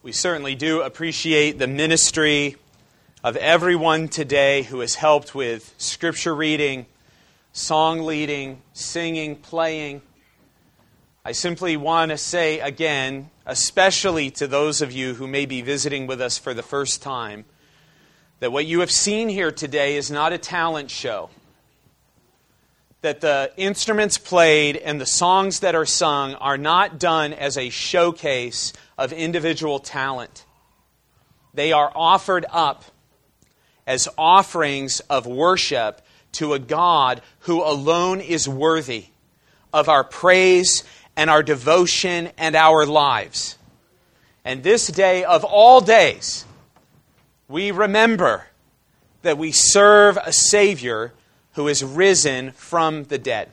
We certainly do appreciate the ministry of everyone today who has helped with scripture reading, song leading, singing, playing. I simply want to say again, especially to those of you who may be visiting with us for the first time, that what you have seen here today is not a talent show. That the instruments played and the songs that are sung are not done as a showcase of individual talent. They are offered up as offerings of worship to a God who alone is worthy of our praise and our devotion and our lives. And this day of all days, we remember that we serve a Savior who is risen from the dead.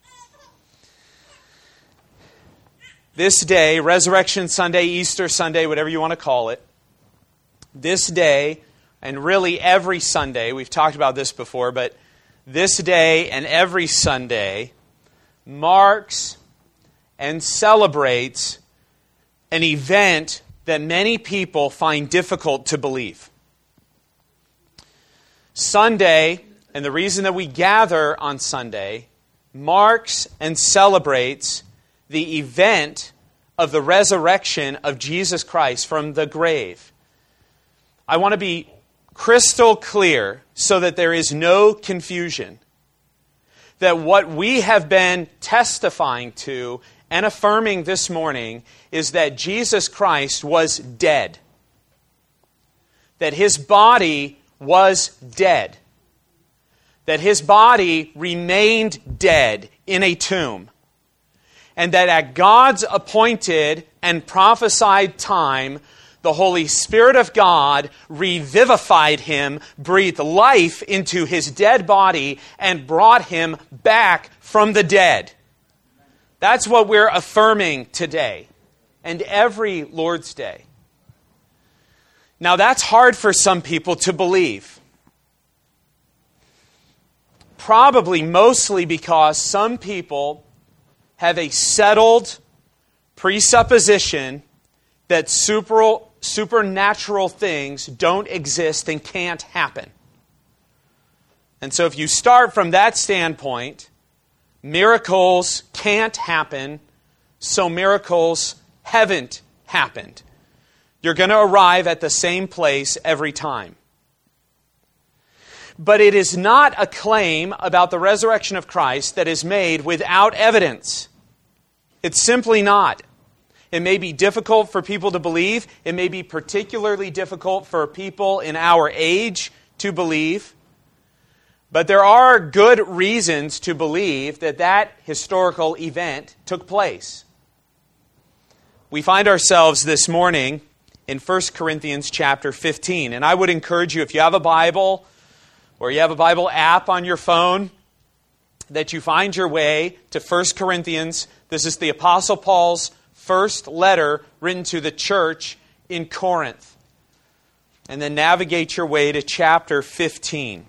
This day, Resurrection Sunday, Easter Sunday, whatever you want to call it, this day, and really every Sunday, we've talked about this before, but this day and every Sunday marks and celebrates an event that many people find difficult to believe. Sunday, and the reason that we gather on Sunday, marks and celebrates the event of the resurrection of Jesus Christ from the grave. I want to be crystal clear so that there is no confusion that what we have been testifying to and affirming this morning is that Jesus Christ was dead. That His body was dead. That His body remained dead in a tomb. And that at God's appointed and prophesied time, the Holy Spirit of God revivified Him, breathed life into His dead body, and brought Him back from the dead. That's what we're affirming today and every Lord's Day. Now that's hard for some people to believe. Probably mostly because some people have a settled presupposition that supernatural things don't exist and can't happen. And so if you start from that standpoint, miracles can't happen, so miracles haven't happened. You're going to arrive at the same place every time. But it is not a claim about the resurrection of Christ that is made without evidence. It's simply not. It may be difficult for people to believe. It may be particularly difficult for people in our age to believe. But there are good reasons to believe that that historical event took place. We find ourselves this morning in 1 Corinthians chapter 15. And I would encourage you, if you have a Bible or you have a Bible app on your phone, that you find your way to 1 Corinthians. This is the Apostle Paul's first letter written to the church in Corinth. And then navigate your way to chapter 15.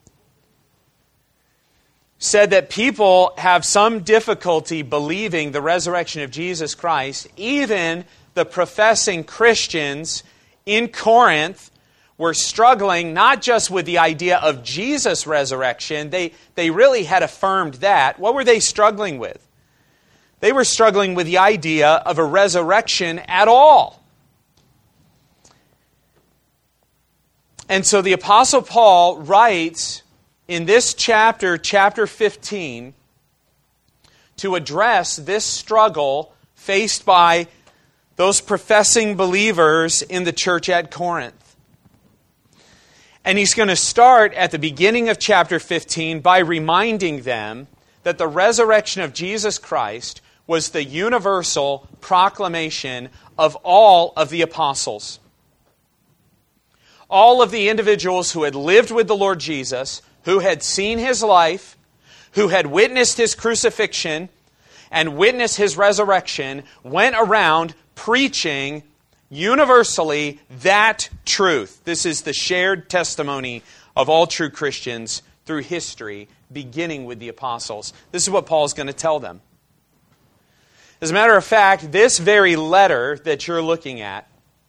Said that people have some difficulty believing the resurrection of Jesus Christ. Even the professing Christians in Corinth were struggling not just with the idea of Jesus' resurrection. They really had affirmed that. What were they struggling with? They were struggling with the idea of a resurrection at all. And so the Apostle Paul writes in this chapter, chapter 15, to address this struggle faced by those professing believers in the church at Corinth. And he's going to start at the beginning of chapter 15 by reminding them that the resurrection of Jesus Christ was the universal proclamation of all of the apostles. All of the individuals who had lived with the Lord Jesus, who had seen His life, who had witnessed His crucifixion and witnessed His resurrection, went around preaching universally that truth. This is the shared testimony of all true Christians through history, beginning with the apostles. This is what Paul's going to tell them. As a matter of fact, this very letter that you're looking at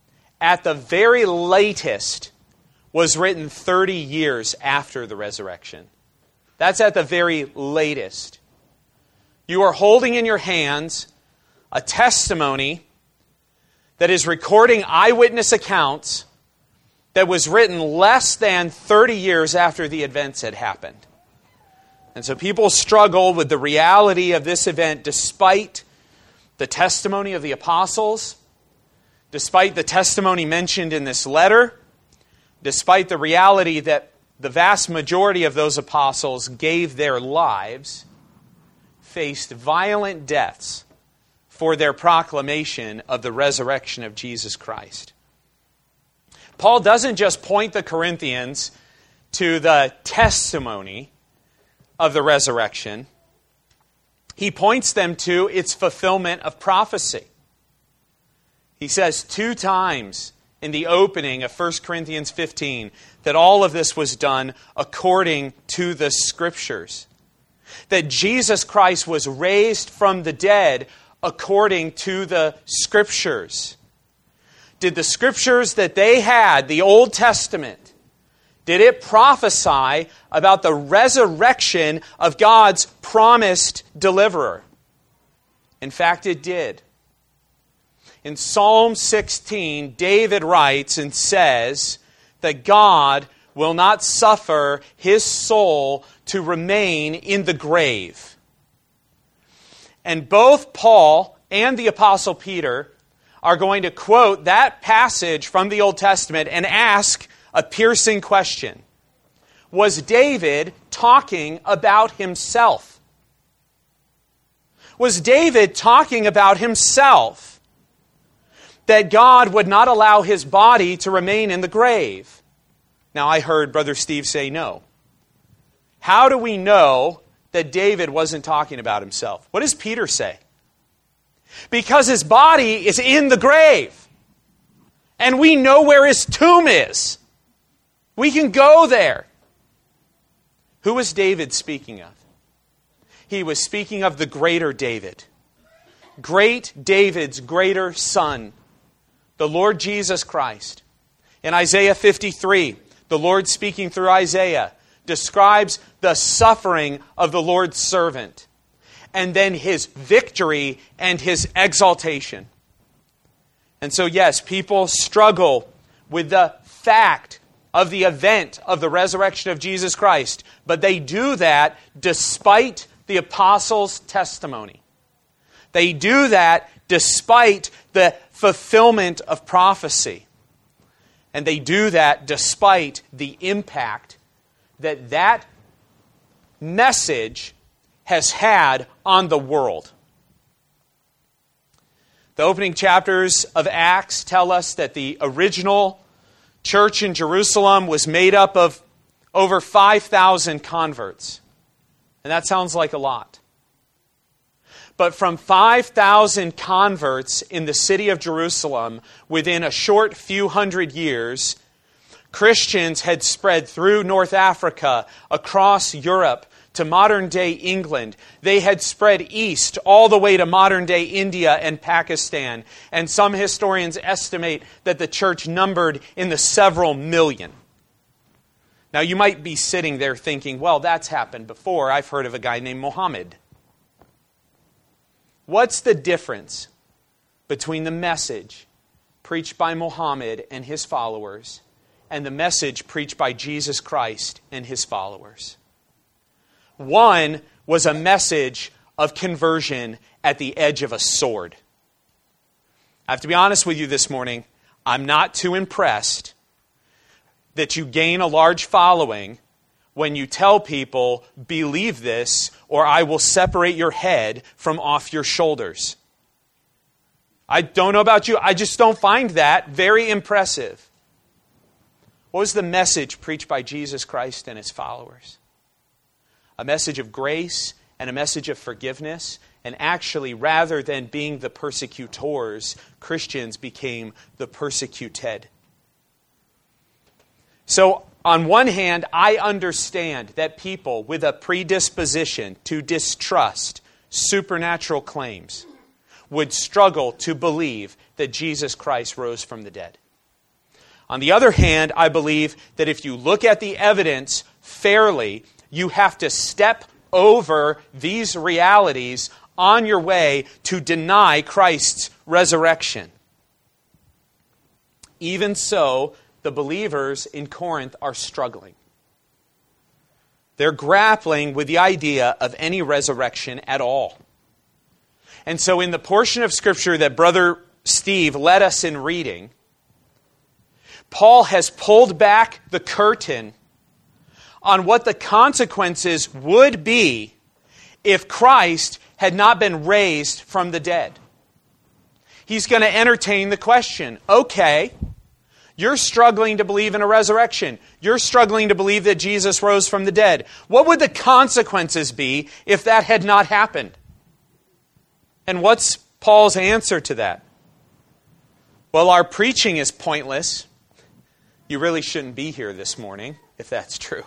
at the very latest, was written 30 years after the resurrection. That's at the very latest. You are holding in your hands a testimony that is recording eyewitness accounts that was written less than 30 years after the events had happened. And so people struggle with the reality of this event despite the testimony of the apostles, despite the testimony mentioned in this letter, despite the reality that the vast majority of those apostles gave their lives, faced violent deaths for their proclamation of the resurrection of Jesus Christ. Paul doesn't just point the Corinthians to the testimony of the resurrection. He points them to its fulfillment of prophecy. He says 2 times in the opening of 1 Corinthians 15 that all of this was done according to the Scriptures. That Jesus Christ was raised from the dead according to the Scriptures. Did the Scriptures that they had, the Old Testament, did it prophesy about the resurrection of God's promised deliverer? In fact, it did. In Psalm 16, David writes and says that God will not suffer his soul to remain in the grave. And both Paul and the Apostle Peter are going to quote that passage from the Old Testament and ask a piercing question. Was David talking about himself? Was David talking about himself? That God would not allow his body to remain in the grave? Now, I heard Brother Steve say no. How do we know that David wasn't talking about himself? What does Peter say? Because his body is in the grave. And we know where his tomb is. We can go there. Who was David speaking of? He was speaking of the greater David. Great David's greater son, the Lord Jesus Christ. In Isaiah 53, the Lord speaking through Isaiah describes the suffering of the Lord's servant and then his victory and his exaltation. And so, yes, people struggle with the fact of the event of the resurrection of Jesus Christ, but they do that despite the apostles' testimony. They do that despite the fulfillment of prophecy. And they do that despite the impact that that message has had on the world. The opening chapters of Acts tell us that the original church in Jerusalem was made up of over 5,000 converts. And that sounds like a lot. But from 5,000 converts in the city of Jerusalem, within a short few hundred years, Christians had spread through North Africa, across Europe, to modern-day England. They had spread east all the way to modern-day India and Pakistan. And some historians estimate that the church numbered in the several million. Now, you might be sitting there thinking, well, that's happened before. I've heard of a guy named Muhammad. What's the difference between the message preached by Muhammad and his followers and the message preached by Jesus Christ and his followers? One was a message of conversion at the edge of a sword. I have to be honest with you this morning. I'm not too impressed that you gain a large following when you tell people, believe this, or I will separate your head from off your shoulders. I don't know about you. I just don't find that very impressive. What was the message preached by Jesus Christ and his followers? A message of grace and a message of forgiveness. And actually, rather than being the persecutors, Christians became the persecuted. So, on one hand, I understand that people with a predisposition to distrust supernatural claims would struggle to believe that Jesus Christ rose from the dead. On the other hand, I believe that if you look at the evidence fairly, you have to step over these realities on your way to deny Christ's resurrection. Even so, the believers in Corinth are struggling. They're grappling with the idea of any resurrection at all. And so in the portion of Scripture that Brother Steve led us in reading, Paul has pulled back the curtain on what the consequences would be if Christ had not been raised from the dead. He's going to entertain the question, okay, you're struggling to believe in a resurrection. You're struggling to believe that Jesus rose from the dead. What would the consequences be if that had not happened? And what's Paul's answer to that? Well, our preaching is pointless. You really shouldn't be here this morning, if that's true.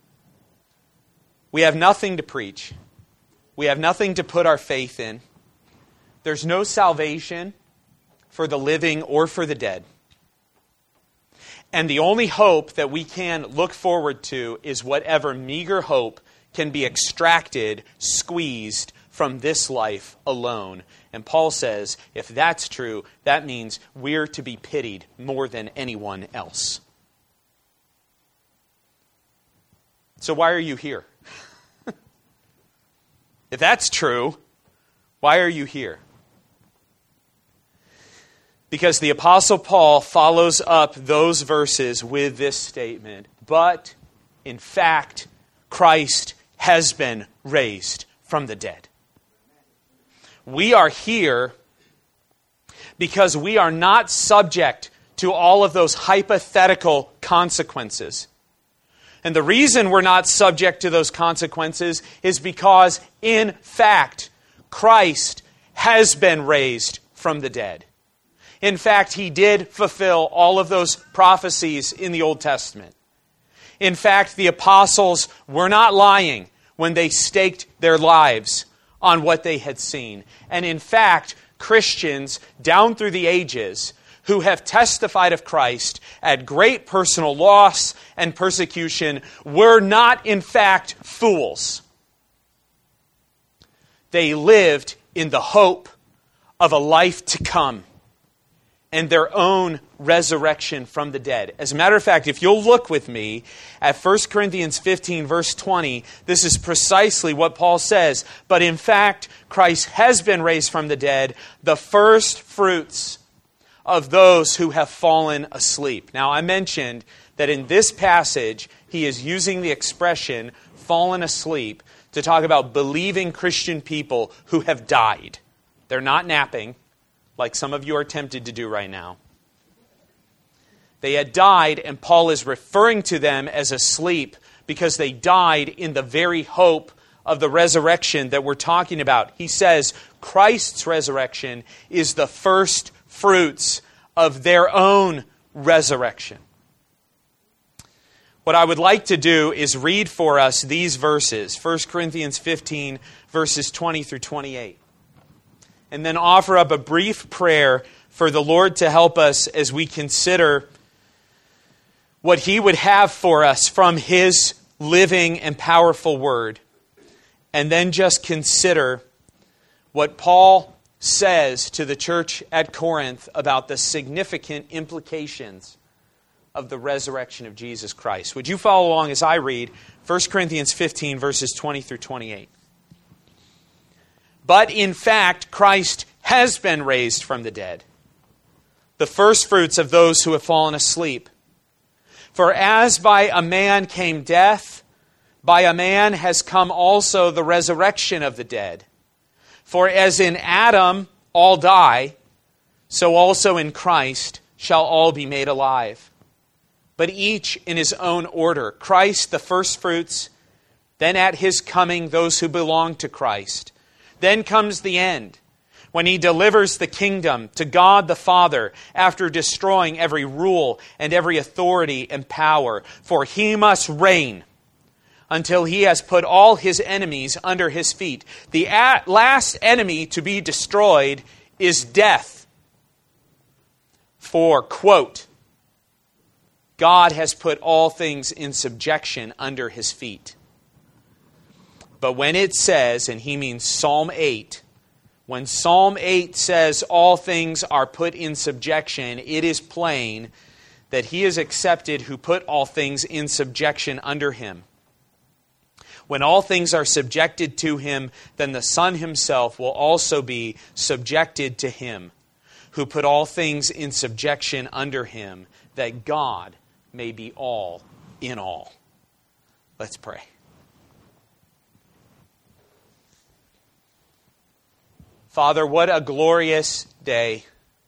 We have nothing to preach. We have nothing to put our faith in. There's no salvation for the living or for the dead. And the only hope that we can look forward to is whatever meager hope can be extracted, squeezed from this life alone. And Paul says, if that's true, that means we're to be pitied more than anyone else. So why are you here? If that's true, why are you here? Because the Apostle Paul follows up those verses with this statement, but in fact, Christ has been raised from the dead. We are here because we are not subject to all of those hypothetical consequences. And the reason we're not subject to those consequences is because, in fact, Christ has been raised from the dead. In fact, He did fulfill all of those prophecies in the Old Testament. In fact, the apostles were not lying when they staked their lives on what they had seen. And in fact, Christians down through the ages who have testified of Christ at great personal loss and persecution were not, in fact, fools. They lived in the hope of a life to come and their own resurrection from the dead. As a matter of fact, if you'll look with me at 1 Corinthians 15, verse 20, this is precisely what Paul says. But in fact, Christ has been raised from the dead, the first fruits of those who have fallen asleep. Now, I mentioned that in this passage, he is using the expression fallen asleep to talk about believing Christian people who have died. They're not napping, like some of you are tempted to do right now. They had died, and Paul is referring to them as asleep because they died in the very hope of the resurrection that we're talking about. He says Christ's resurrection is the first fruits of their own resurrection. What I would like to do is read for us these verses, 1 Corinthians 15, verses 20 through 28. And then offer up a brief prayer for the Lord to help us as we consider what He would have for us from His living and powerful Word. And then just consider what Paul says to the church at Corinth about the significant implications of the resurrection of Jesus Christ. Would you follow along as I read 1 Corinthians 15, verses 20 through 28. But in fact, Christ has been raised from the dead, the firstfruits of those who have fallen asleep. For as by a man came death, by a man has come also the resurrection of the dead. For as in Adam all die, so also in Christ shall all be made alive. But each in his own order. Christ the firstfruits, then at His coming those who belong to Christ. Then comes the end, when He delivers the kingdom to God the Father after destroying every rule and every authority and power. For He must reign until He has put all His enemies under His feet. The last enemy to be destroyed is death. For, quote, God has put all things in subjection under his feet. But when it says, and he means Psalm 8, when Psalm 8 says all things are put in subjection, it is plain that he is accepted who put all things in subjection under him. When all things are subjected to him, then the Son himself will also be subjected to him, who put all things in subjection under him, that God may be all in all. Let's pray. Father, what a glorious day.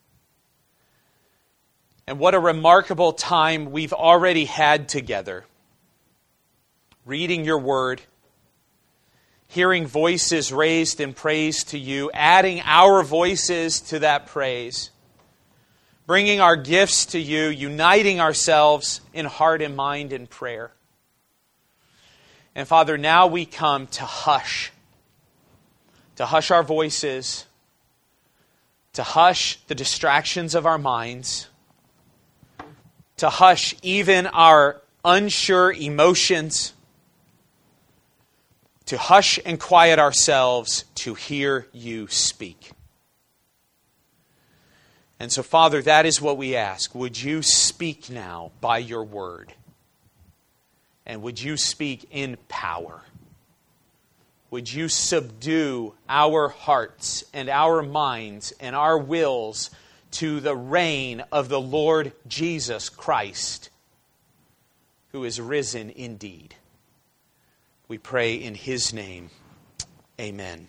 And what a remarkable time we've already had together. Reading your word, hearing voices raised in praise to you, adding our voices to that praise, bringing our gifts to you, uniting ourselves in heart and mind in prayer. And Father, now we come to hush our voices, to hush the distractions of our minds, to hush even our unsure emotions, to hush and quiet ourselves to hear you speak. And so, Father, that is what we ask. Would you speak now by your word? And would you speak in power? Would you subdue our hearts and our minds and our wills to the reign of the Lord Jesus Christ, who is risen indeed? We pray in his name. Amen.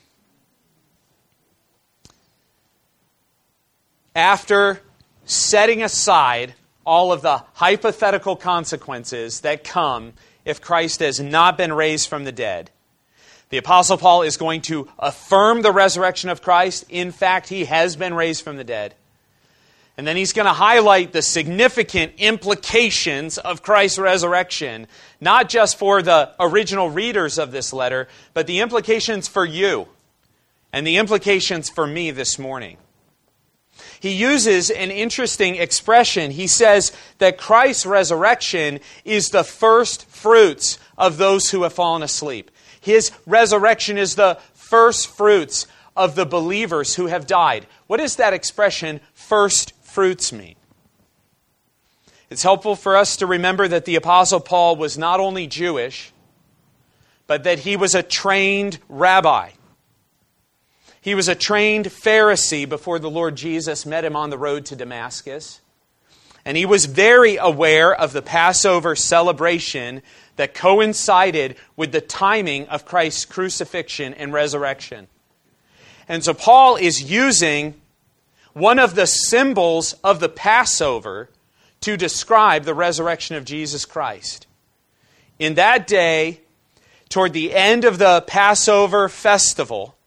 After setting aside all of the hypothetical consequences that come if Christ has not been raised from the dead, the Apostle Paul is going to affirm the resurrection of Christ. In fact, he has been raised from the dead. And then he's going to highlight the significant implications of Christ's resurrection, not just for the original readers of this letter, but the implications for you and the implications for me this morning. He uses an interesting expression. He says that Christ's resurrection is the first fruits of those who have fallen asleep. His resurrection is the first fruits of the believers who have died. What does that expression, first fruits, mean? It's helpful for us to remember that the Apostle Paul was not only Jewish, but that he was a trained rabbi. He was a trained Pharisee before the Lord Jesus met him on the road to Damascus. And he was very aware of the Passover celebration that coincided with the timing of Christ's crucifixion and resurrection. And so Paul is using one of the symbols of the Passover to describe the resurrection of Jesus Christ. In that day, toward the end of the Passover festival,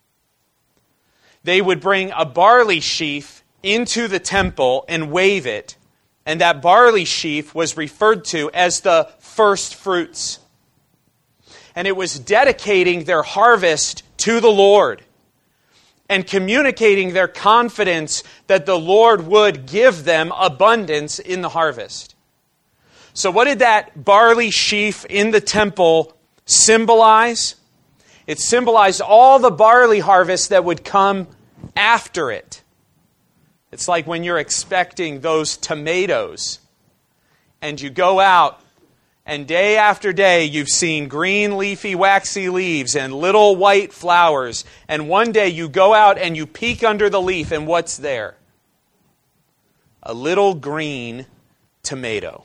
they would bring a barley sheaf into the temple and wave it. And that barley sheaf was referred to as the first fruits. And it was dedicating their harvest to the Lord and communicating their confidence that the Lord would give them abundance in the harvest. So what did that barley sheaf in the temple symbolize? It symbolized all the barley harvest that would come after it. It's like when you're expecting those tomatoes and you go out and day after day you've seen green, leafy, waxy leaves and little white flowers. And one day you go out and you peek under the leaf and what's there? A little green tomato.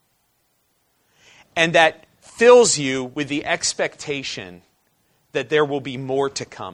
And that fills you with the expectation that there will be more to come.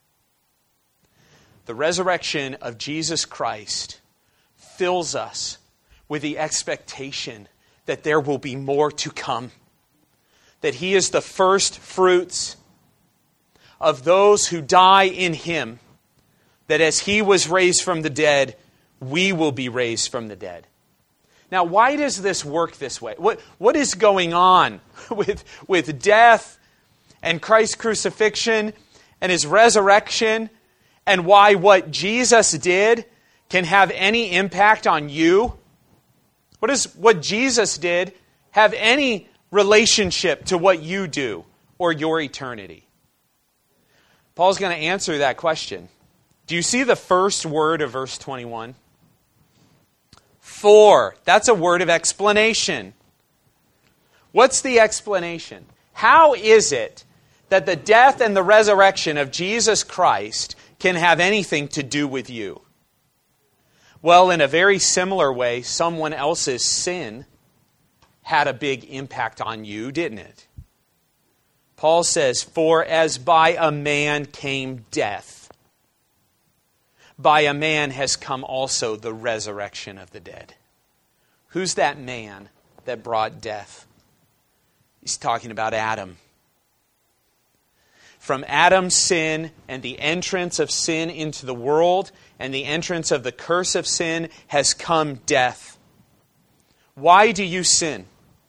The resurrection of Jesus Christ fills us with the expectation that there will be more to come. That He is the first fruits of those who die in Him. That as He was raised from the dead, we will be raised from the dead. Now, why does this work this way? What is going on with death and Christ's crucifixion and His resurrection, and why what Jesus did can have any impact on you What does what Jesus did have any relationship to what you do or your eternity? Paul's going to answer that question. Do you see the first word of verse 21? For. That's a word of explanation. What's the explanation? How is it that the death and the resurrection of Jesus Christ can have anything to do with you? Well, in a very similar way, someone else's sin had a big impact on you, didn't it? Paul says, for as by a man came death, by a man has come also the resurrection of the dead. Who's that man that brought death? He's talking about Adam. From Adam's sin and the entrance of sin into the world and the entrance of the curse of sin has come death. Why do you sin?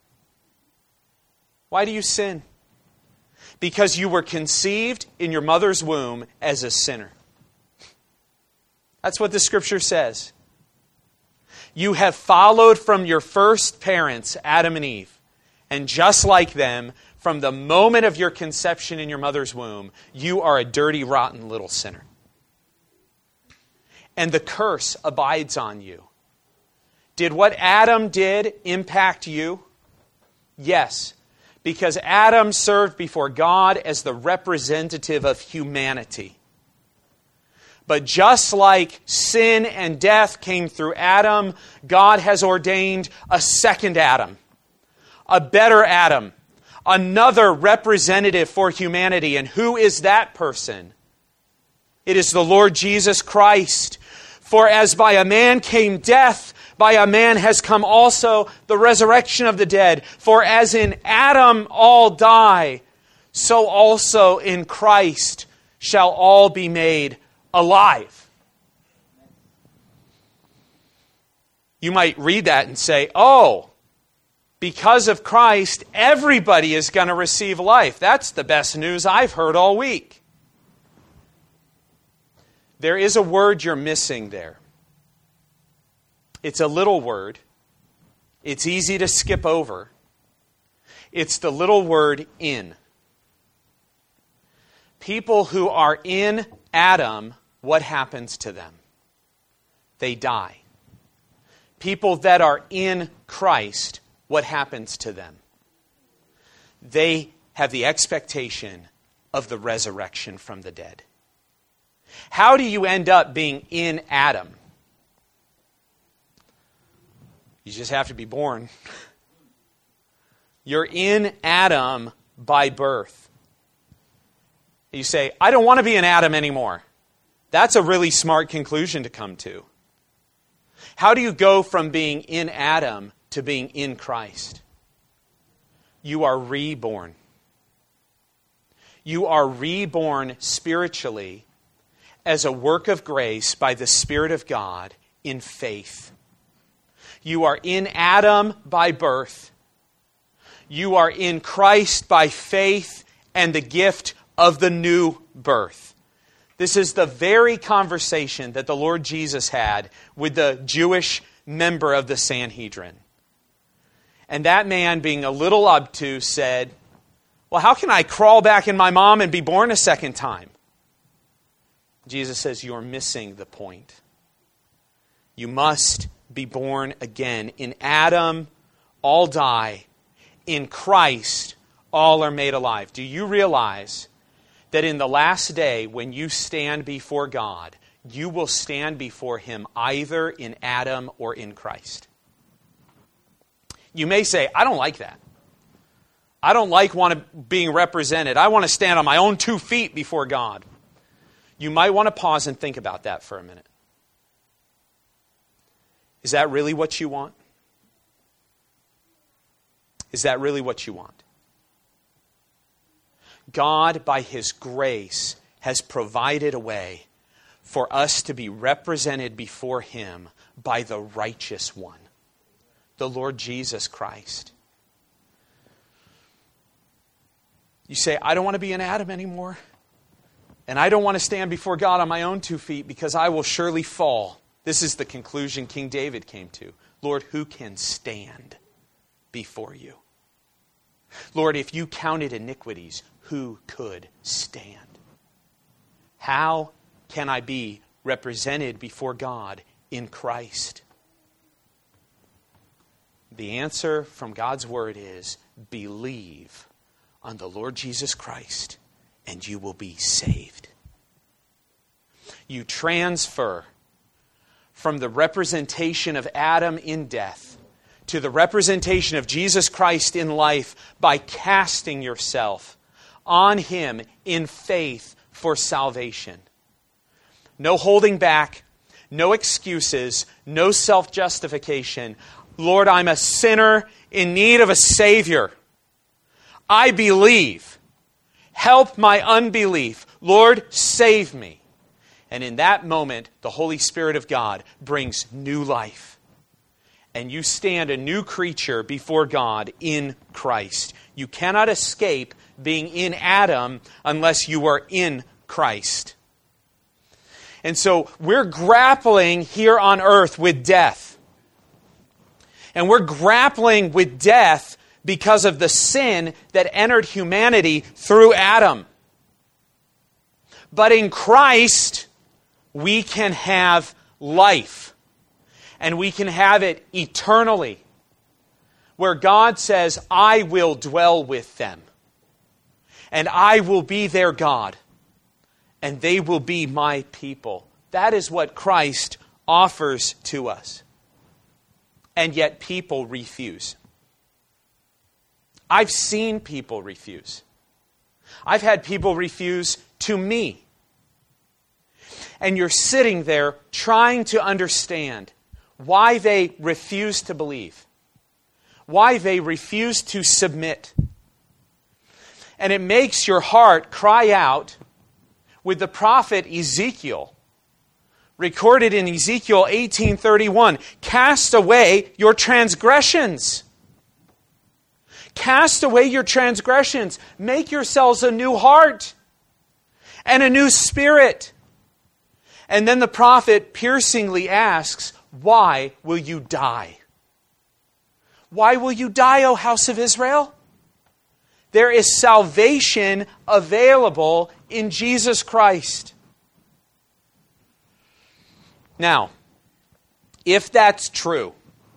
Why do you sin? Because you were conceived in your mother's womb as a sinner. That's what the Scripture says. You have followed from your first parents, Adam and Eve. And just like them, from the moment of your conception in your mother's womb, you are a dirty, rotten little sinner. And the curse abides on you. Did what Adam did impact you? Yes, because Adam served before God as the representative of humanity. But just like sin and death came through Adam, God has ordained a second Adam, a better Adam, another representative for humanity. And who is that person? It is the Lord Jesus Christ. For as by a man came death, by a man has come also the resurrection of the dead. For as in Adam all die, so also in Christ shall all be made alive. You might read that and say, oh, because of Christ, everybody is going to receive life. That's the best news I've heard all week. There is a word you're missing there. It's a little word. It's easy to skip over. It's the little word in. People who are in Adam, what happens to them? They die. People that are in Christ, what happens to them? They have the expectation of the resurrection from the dead. How do you end up being in Adam? You just have to be born. You're in Adam by birth. You say, I don't want to be in Adam anymore. That's a really smart conclusion to come to. How do you go from being in Adam to being in Christ? You are reborn. You are reborn spiritually as a work of grace by the Spirit of God in faith. You are in Adam by birth. You are in Christ by faith and the gift of the new birth. This is the very conversation that the Lord Jesus had with the Jewish member of the Sanhedrin. And that man, being a little obtuse, said, well, how can I crawl back in my mom and be born a second time? Jesus says, you're missing the point. You must be born again. In Adam, all die. In Christ, all are made alive. Do you realize that in the last day, when you stand before God, you will stand before Him either in Adam or in Christ? You may say, I don't like that. I don't like being represented. I want to stand on my own 2 feet before God. You might want to pause and think about that for a minute. Is that really what you want? Is that really what you want? God, by His grace, has provided a way for us to be represented before Him by the righteous one, the Lord Jesus Christ. You say, I don't want to be in Adam anymore. And I don't want to stand before God on my own 2 feet because I will surely fall. This is the conclusion King David came to. Lord, who can stand before you? Lord, if you counted iniquities, who could stand? How can I be represented before God in Christ? The answer from God's Word is, believe on the Lord Jesus Christ, and you will be saved. You transfer from the representation of Adam in death to the representation of Jesus Christ in life by casting yourself on Him in faith for salvation. No holding back, no excuses, no self-justification. Lord, I'm a sinner in need of a Savior. I believe. Help my unbelief. Lord, save me. And in that moment, the Holy Spirit of God brings new life. And you stand a new creature before God in Christ. You cannot escape being in Adam unless you are in Christ. And so we're grappling here on earth with death. And we're grappling with death because of the sin that entered humanity through Adam. But in Christ, we can have life. And we can have it eternally. Where God says, I will dwell with them. And I will be their God. And they will be my people. That is what Christ offers to us. And yet people refuse. I've seen people refuse. I've had people refuse to me. And you're sitting there trying to understand why they refuse to believe. Why they refuse to submit. And it makes your heart cry out with the prophet Ezekiel, recorded in Ezekiel 18:31, cast away your transgressions. Cast away your transgressions. Make yourselves a new heart and a new spirit. And then the prophet piercingly asks, why will you die? Why will you die, O house of Israel? There is salvation available in Jesus Christ. Now, if that's true,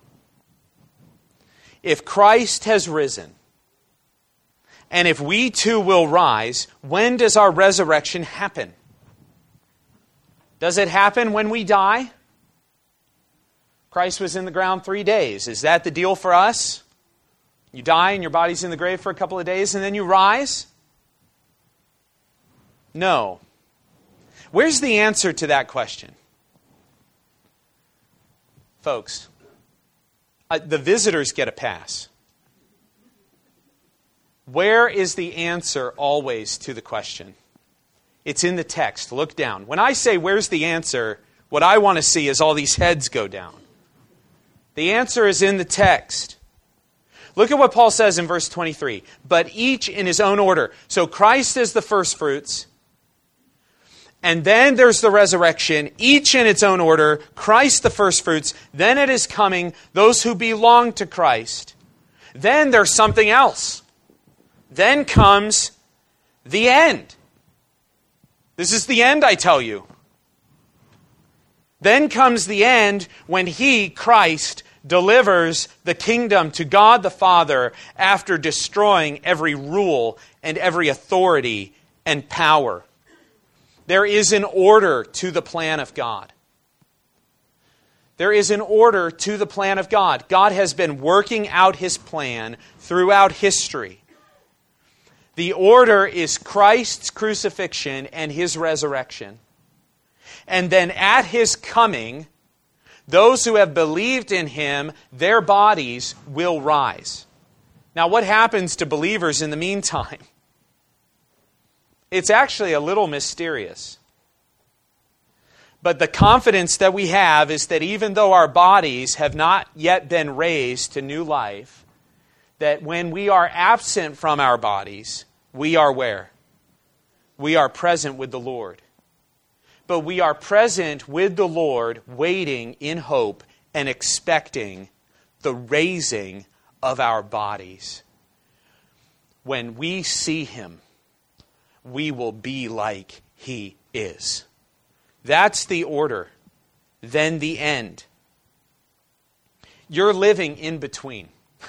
if Christ has risen, and if we too will rise, when does our resurrection happen? Does it happen when we die? Christ was in the ground 3 days. Is that the deal for us? You die and your body's in the grave for a couple of days and then you rise? No. Where's the answer to that question? Folks, the visitors get a pass. Where is the answer always to the question? It's in the text. Look down. When I say, where's the answer, what I want to see is all these heads go down. The answer is in the text. Look at what Paul says in verse 23. But each in his own order. So Christ is the first fruits. And then there's the resurrection. Each in its own order. Christ the first fruits. Then it is coming those who belong to Christ. Then there's something else. Then comes the end. This is the end, I tell you. Then comes the end when He, Christ, delivers the kingdom to God the Father after destroying every rule and every authority and power. There is an order to the plan of God. There is an order to the plan of God. God has been working out His plan throughout history. The order is Christ's crucifixion and His resurrection. And then at His coming, those who have believed in Him, their bodies will rise. Now, what happens to believers in the meantime? It's actually a little mysterious. But the confidence that we have is that even though our bodies have not yet been raised to new life, that when we are absent from our bodies, we are where? We are present with the Lord. But we are present with the Lord, waiting in hope and expecting the raising of our bodies. When we see Him, we will be like He is. That's the order. Then the end. You're living in between.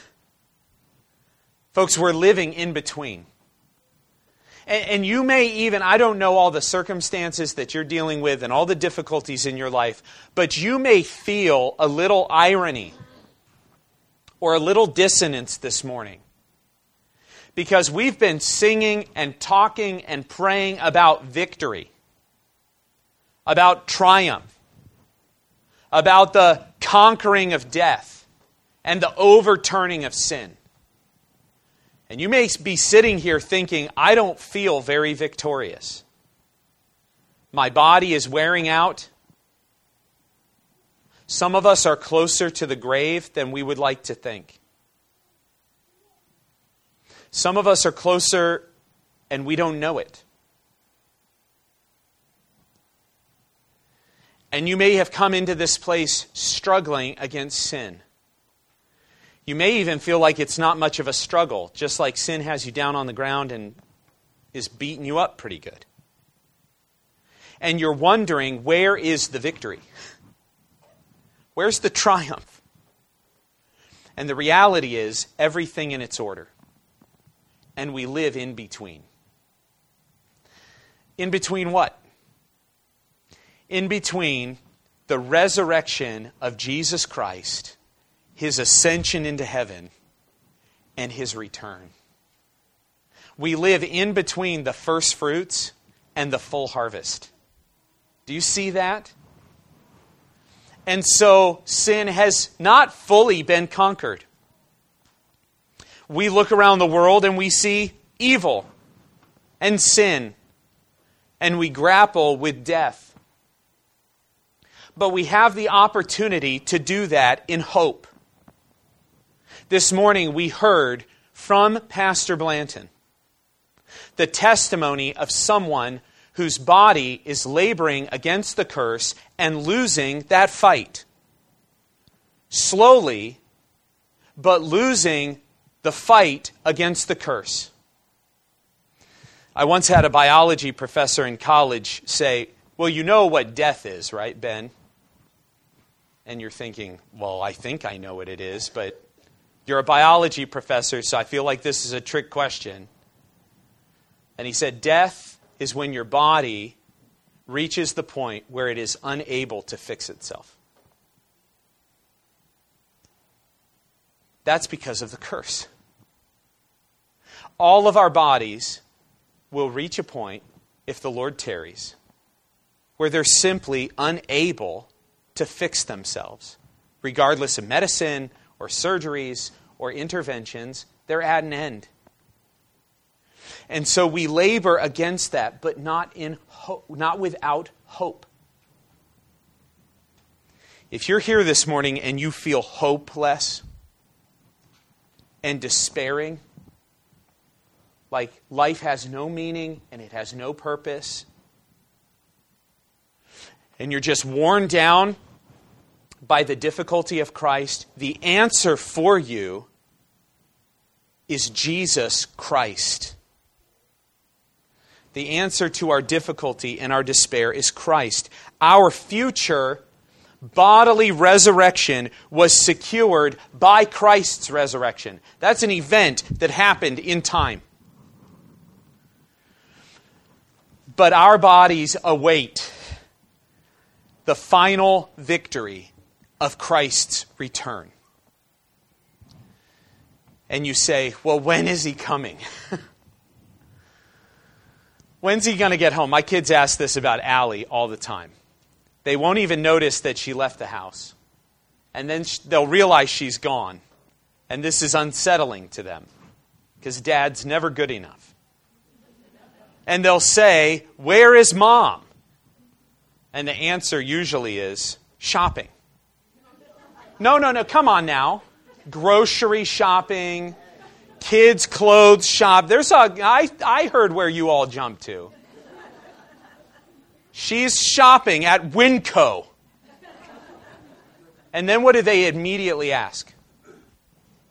Folks, we're living in between. And you may even, I don't know all the circumstances that you're dealing with and all the difficulties in your life, but you may feel a little irony or a little dissonance this morning. Because we've been singing and talking and praying about victory, about triumph, about the conquering of death and the overturning of sin. And you may be sitting here thinking, I don't feel very victorious. My body is wearing out. Some of us are closer to the grave than we would like to think. Some of us are closer and we don't know it. And you may have come into this place struggling against sin. You may even feel like it's not much of a struggle, just like sin has you down on the ground and is beating you up pretty good. And you're wondering, where is the victory? Where's the triumph? And the reality is, everything in its order. And we live in between. In between what? In between the resurrection of Jesus Christ, His ascension into heaven, and His return. We live in between the first fruits and the full harvest. Do you see that? And so sin has not fully been conquered. We look around the world and we see evil and sin, and we grapple with death. But we have the opportunity to do that in hope. This morning we heard from Pastor Blanton the testimony of someone whose body is laboring against the curse and losing that fight. Slowly, but losing the fight against the curse. I once had a biology professor in college say, well, you know what death is, right, Ben? And you're thinking, well, I think I know what it is, but you're a biology professor, so I feel like this is a trick question. And he said, death is when your body reaches the point where it is unable to fix itself. That's because of the curse. All of our bodies will reach a point, if the Lord tarries, where they're simply unable to fix themselves. Regardless of medicine or surgeries or interventions, they're at an end. And so we labor against that, but not without hope. If you're here this morning and you feel hopeless and despairing, like life has no meaning and it has no purpose, and you're just worn down by the difficulty of Christ, the answer for you is Jesus Christ. The answer to our difficulty and our despair is Christ. Our future bodily resurrection was secured by Christ's resurrection. That's an event that happened in time. But our bodies await the final victory of Christ's return. And you say, well, when is He coming? When's He going to get home? My kids ask this about Allie all the time. They won't even notice that she left the house. And then they'll realize she's gone. And this is unsettling to them, because Dad's never good enough. And they'll say, where is Mom? And the answer usually is, shopping. No, come on now. Grocery shopping, kids' clothes shop. I heard where you all jumped to. She's shopping at Winco. And then what do they immediately ask?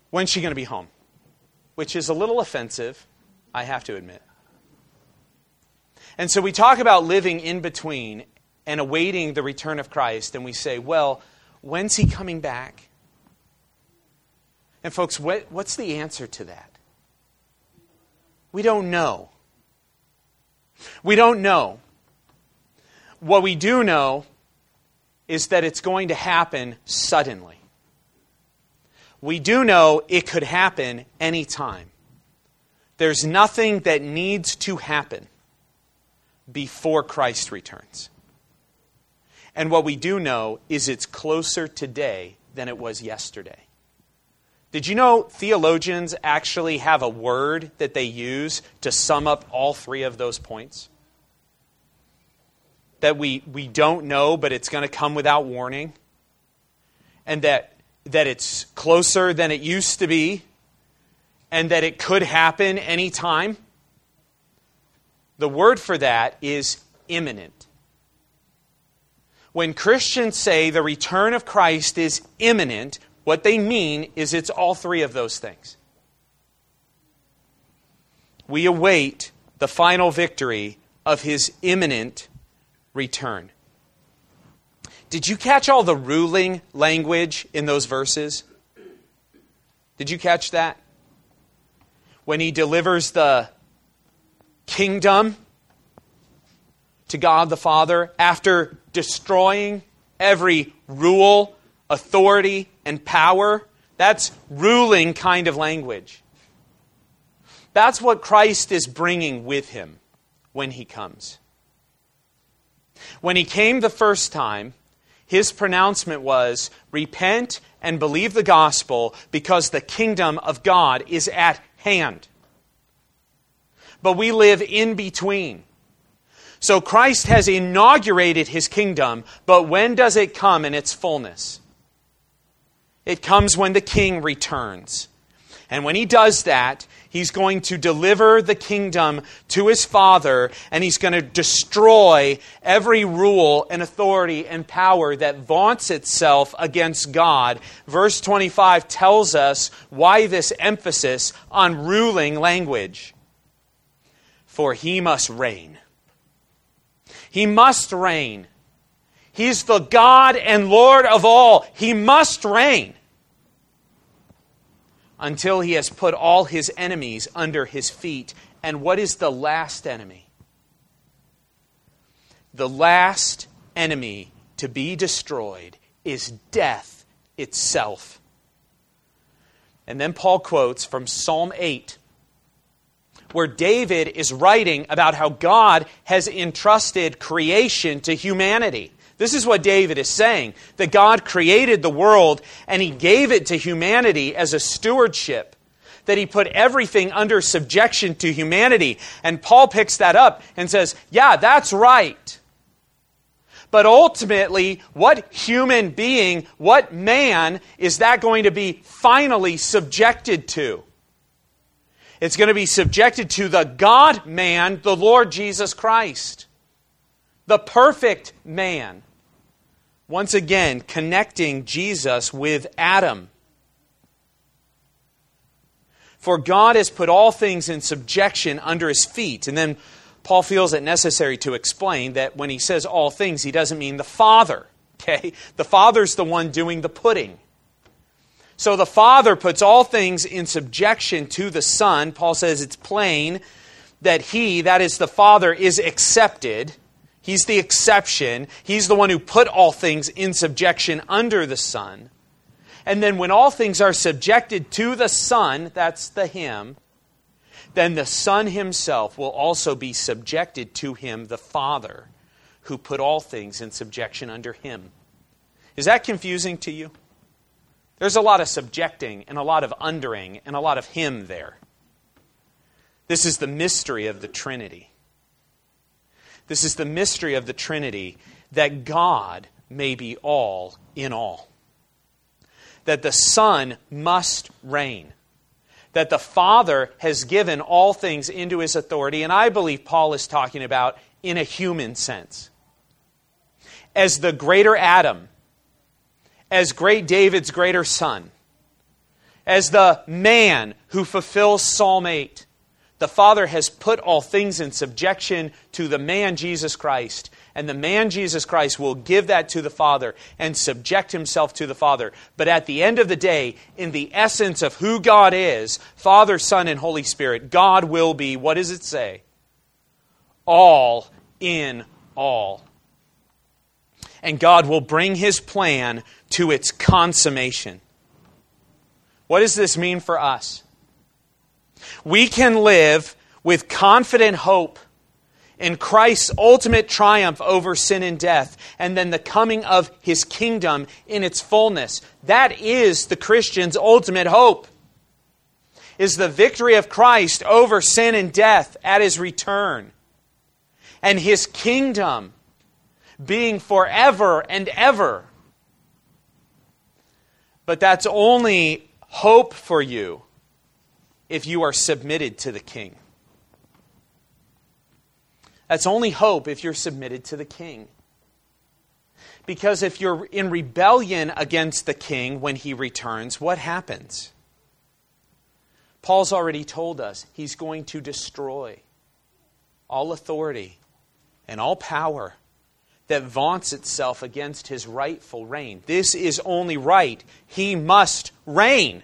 When's she going to be home? Which is a little offensive, I have to admit. And so we talk about living in between and awaiting the return of Christ, and we say, well, when's he coming back? And folks, what's the answer to that? We don't know. We don't know. What we do know is that it's going to happen suddenly. We do know it could happen anytime. There's nothing that needs to happen before Christ returns. And what we do know is it's closer today than it was yesterday. Did you know theologians actually have a word that they use to sum up all three of those points? That we don't know, but it's going to come without warning. And that it's closer than it used to be. And that it could happen anytime. The word for that is imminent. When Christians say the return of Christ is imminent, what they mean is it's all three of those things. We await the final victory of his imminent return. Did you catch all the ruling language in those verses? Did you catch that? When he delivers the kingdom to God the Father after destroying every rule, authority, and power, that's ruling kind of language. That's what Christ is bringing with him when he comes. When he came the first time, his pronouncement was, repent and believe the gospel because the kingdom of God is at hand. But we live in between. So Christ has inaugurated his kingdom, but when does it come in its fullness? It comes when the king returns. And when he does that, he's going to deliver the kingdom to his Father, and he's going to destroy every rule and authority and power that vaunts itself against God. Verse 25 tells us why this emphasis on ruling language. For he must reign. He must reign. He's the God and Lord of all. He must reign until he has put all his enemies under his feet. And what is the last enemy? The last enemy to be destroyed is death itself. And then Paul quotes from Psalm 8, where David is writing about how God has entrusted creation to humanity. This is what David is saying, that God created the world and he gave it to humanity as a stewardship, that he put everything under subjection to humanity. And Paul picks that up and says, yeah, that's right. But ultimately, what human being, what man is that going to be finally subjected to? It's going to be subjected to the God-man, the Lord Jesus Christ. The perfect man. Once again, connecting Jesus with Adam. For God has put all things in subjection under his feet. And then Paul feels it necessary to explain that when he says all things, he doesn't mean the Father. Okay? The Father's the one doing the putting. So the Father puts all things in subjection to the Son. Paul says it's plain that he, that is the Father, is accepted. He's the exception. He's the one who put all things in subjection under the Son. And then when all things are subjected to the Son, that's the Him, then the Son himself will also be subjected to him, the Father, who put all things in subjection under him. Is that confusing to you? There's a lot of subjecting and a lot of undering and a lot of him there. This is the mystery of the Trinity. This is the mystery of the Trinity, that God may be all in all. That the Son must reign. That the Father has given all things into his authority, and I believe Paul is talking about in a human sense. As the greater Adam, as great David's greater son, as the man who fulfills Psalm 8. The Father has put all things in subjection to the man Jesus Christ. And the man Jesus Christ will give that to the Father and subject himself to the Father. But at the end of the day, in the essence of who God is, Father, Son, and Holy Spirit, God will be, what does it say? All in all. And God will bring His plan to its consummation. What does this mean for us? We can live with confident hope in Christ's ultimate triumph over sin and death, and then the coming of His kingdom in its fullness. That is the Christian's ultimate hope, is the victory of Christ over sin and death at His return, and His kingdom being forever and ever. But that's only hope for you if you are submitted to the King. That's only hope if you're submitted to the King. Because if you're in rebellion against the King when He returns, what happens? Paul's already told us He's going to destroy all authority and all power that vaunts itself against His rightful reign. This is only right. He must reign.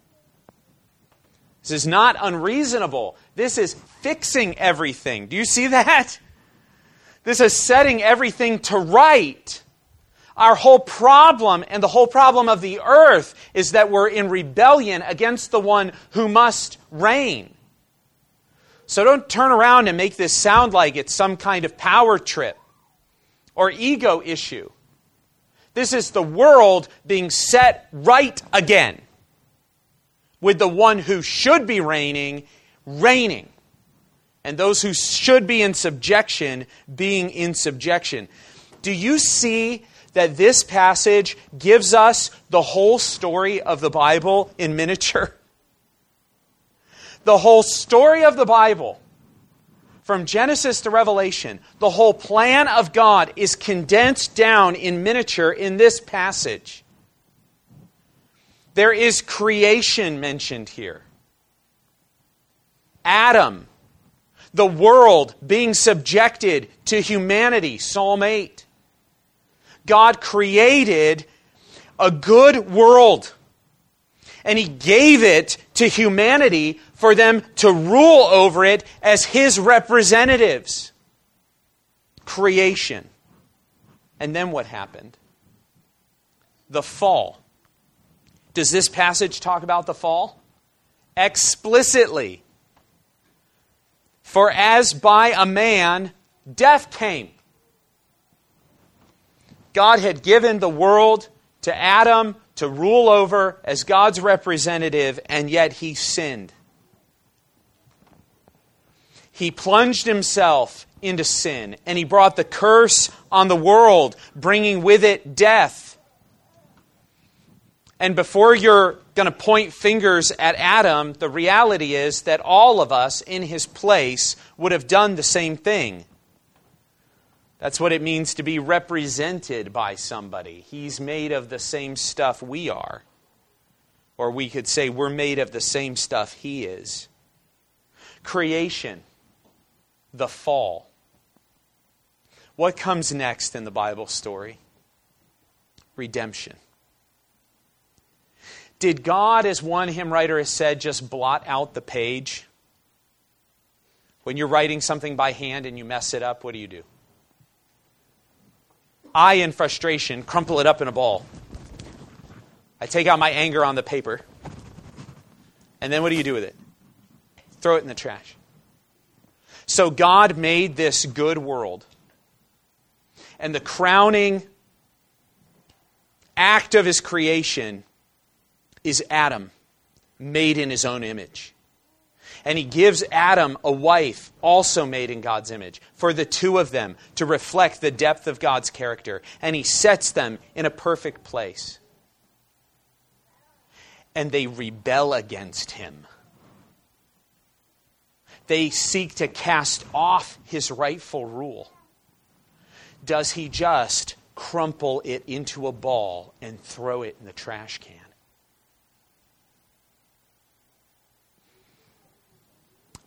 This is not unreasonable. This is fixing everything. Do you see that? This is setting everything to right. Our whole problem and the whole problem of the earth is that we're in rebellion against the one who must reign. So don't turn around and make this sound like it's some kind of power trip or ego issue. This is the world being set right again, with the one who should be reigning, and those who should be in subjection, being in subjection. Do you see that this passage gives us the whole story of the Bible in miniature? The whole story of the Bible, from Genesis to Revelation, the whole plan of God is condensed down in miniature in this passage. There is creation mentioned here. Adam, the world being subjected to humanity, Psalm 8. God created a good world, and He gave it to humanity for them to rule over it as His representatives. Creation. And then what happened? The fall. Does this passage talk about the fall? Explicitly. For as by a man, death came. God had given the world to Adam to rule over as God's representative, and yet he sinned. He plunged himself into sin, and he brought the curse on the world, bringing with it death. And before you're going to point fingers at Adam, the reality is that all of us in his place would have done the same thing. That's what it means to be represented by somebody. He's made of the same stuff we are. Or we could say we're made of the same stuff he is. Creation. The fall. What comes next in the Bible story? Redemption. Did God, as one hymn writer has said, just blot out the page? When you're writing something by hand and you mess it up, what do? I, in frustration, crumple it up in a ball. I take out my anger on the paper. And then what do you do with it? Throw it in the trash. So God made this good world. And the crowning act of his creation is Adam, made in his own image. And he gives Adam a wife, also made in God's image, for the two of them to reflect the depth of God's character. And he sets them in a perfect place. And they rebel against him. They seek to cast off his rightful rule. Does he just crumple it into a ball and throw it in the trash can?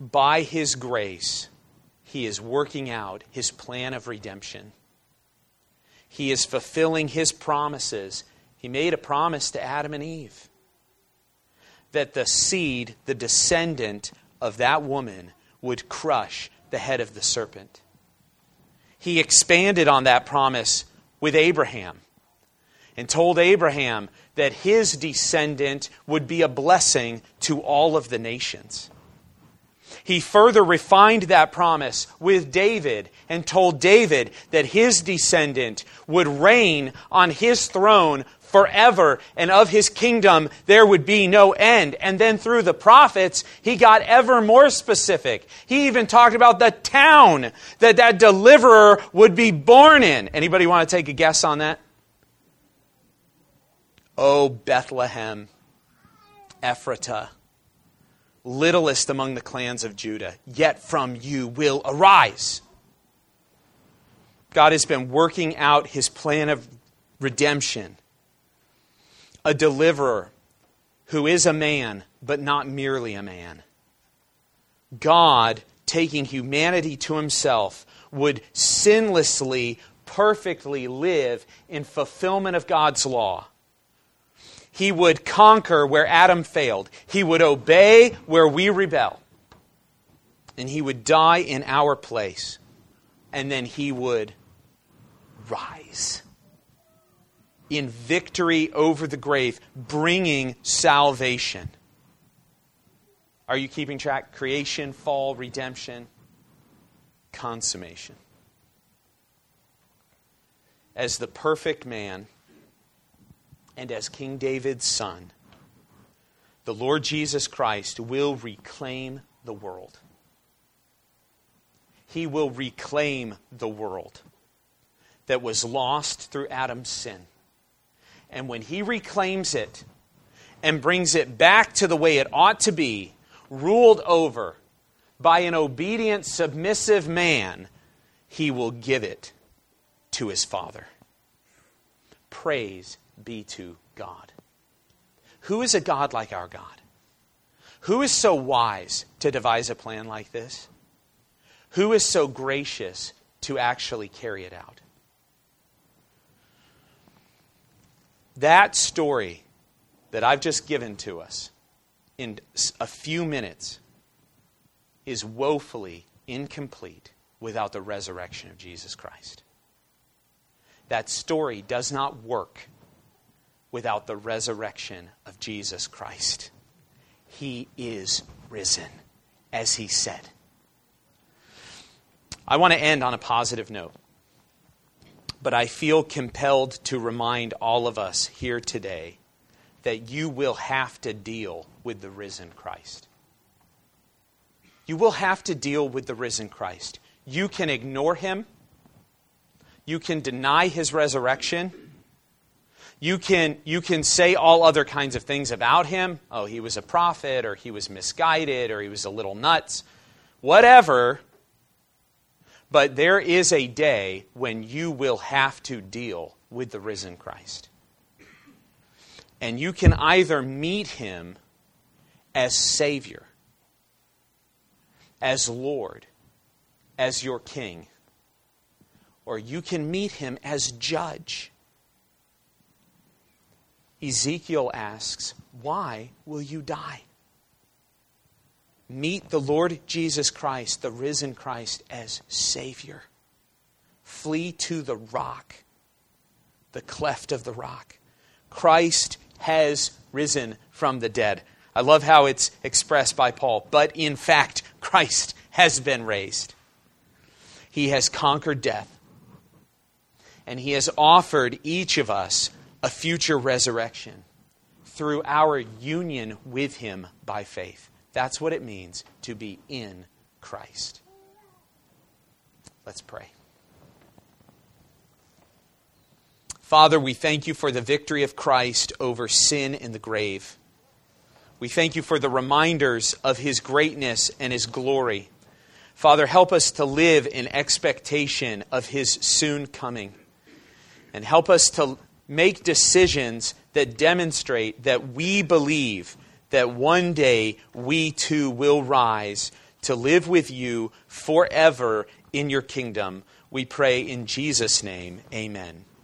by His grace, He is working out His plan of redemption. He is fulfilling His promises. He made a promise to Adam and Eve that the seed, the descendant of that woman, would crush the head of the serpent. He expanded on that promise with Abraham and told Abraham that his descendant would be a blessing to all of the nations. He further refined that promise with David and told David that his descendant would reign on his throne forever, and of his kingdom there would be no end. And then through the prophets, he got ever more specific. He even talked about the town that deliverer would be born in. Anybody want to take a guess on that? Oh, Bethlehem, Ephratah, littlest among the clans of Judah, yet from you will arise. God has been working out His plan of redemption. A deliverer who is a man, but not merely a man. God, taking humanity to Himself, would sinlessly, perfectly live in fulfillment of God's law. He would conquer where Adam failed. He would obey where we rebel. And He would die in our place. And then He would rise in victory over the grave, bringing salvation. Are you keeping track? Creation, fall, redemption, consummation. As the perfect man and as King David's son, the Lord Jesus Christ will reclaim the world. He will reclaim the world that was lost through Adam's sin. And when He reclaims it and brings it back to the way it ought to be, ruled over by an obedient, submissive man, He will give it to His Father. Praise be to God. Who is a God like our God? Who is so wise to devise a plan like this? Who is so gracious to actually carry it out? That story that I've just given to us in a few minutes is woefully incomplete without the resurrection of Jesus Christ. That story does not work without the resurrection of Jesus Christ. He is risen, as He said. I want to end on a positive note. But I feel compelled to remind all of us here today that you will have to deal with the risen Christ. You will have to deal with the risen Christ. You can ignore Him. You can deny His resurrection. You can say all other kinds of things about Him. Oh, He was a prophet, or He was misguided, or He was a little nuts. Whatever. But there is a day when you will have to deal with the risen Christ. And you can either meet Him as Savior, as Lord, as your King, or you can meet Him as Judge. Ezekiel asks, why will you die? Meet the Lord Jesus Christ, the risen Christ, as Savior. Flee to the rock, the cleft of the rock. Christ has risen from the dead. I love how it's expressed by Paul. But in fact, Christ has been raised. He has conquered death. And He has offered each of us a future resurrection through our union with Him by faith. That's what it means to be in Christ. Let's pray. Father, we thank You for the victory of Christ over sin and the grave. We thank You for the reminders of His greatness and His glory. Father, help us to live in expectation of His soon coming. And help us to make decisions that demonstrate that we believe that one day we too will rise to live with you forever in your kingdom. We pray in Jesus' name, amen.